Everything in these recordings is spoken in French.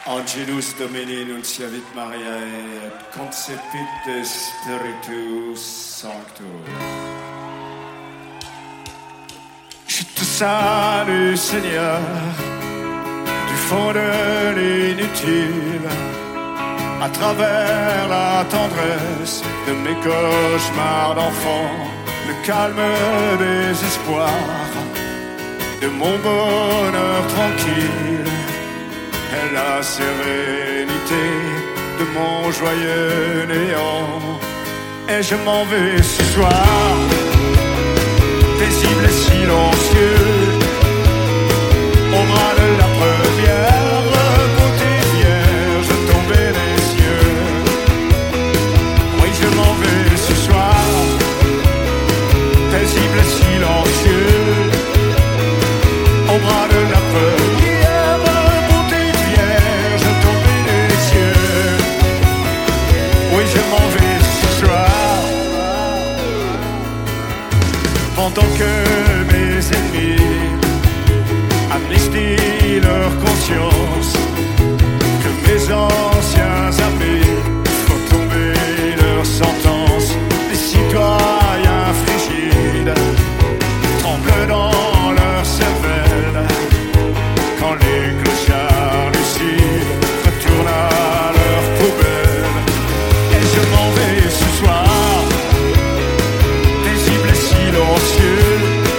Angelus Domini nunciavit Mariae et concepit de Spiritus Sanctus. Je te salue, Seigneur, du fond de l'inutile, à travers la tendresse de mes cauchemars d'enfant, le calme des espoirs, de mon bonheur tranquille, et la sérénité de mon joyeux néant. Et je m'en vais ce soir, paisible et silencieux, au bras de la première beauté vierge tombée des cieux. Oui, je m'en vais ce soir, paisible et silencieux, au bras de la première beauté vierge tombée des cieux. Oui, je m'en vais ce soir, pendant que mes ennemis amnistient leur conscience, que mes anciens amis font tomber leur sentence. Les citoyens frigides tremblent dans leur cervelle quand les clochards lucides retournent à leur poubelle. Et je m'en vais ce soir, paisible et silencieux,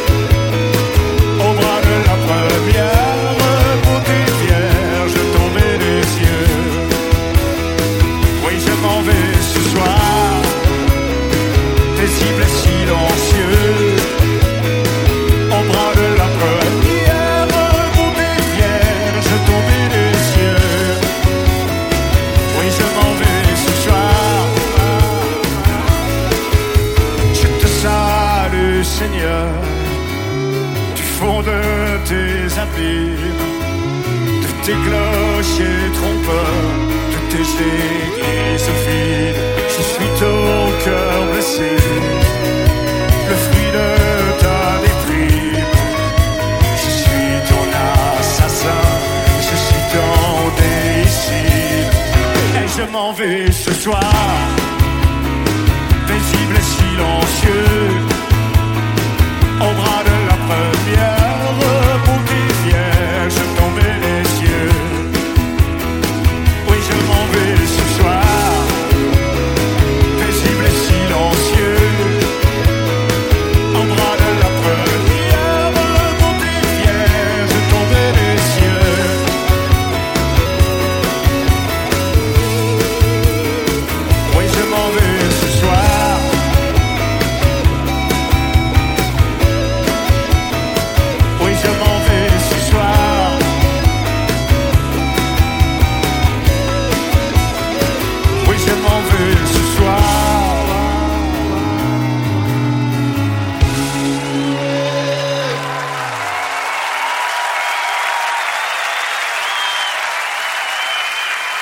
au bras de la première beauté vierge tombée des cieux. Oui, je m'en vais ce soir, paisible et silencieux, au bras de la première beauté vierge tombée des cieux. Oui, je m'en vais ce soir. Je te salue, Seigneur, du fond de tes abîmes, de tes clochers trompeurs, de tes églises vides. Je suis ton cœur blessé, le fruit de ta déprime. Je suis ton assassin, je suis ton déicide. Et je m'en vais ce soir, paisible et silencieux, au bras de la première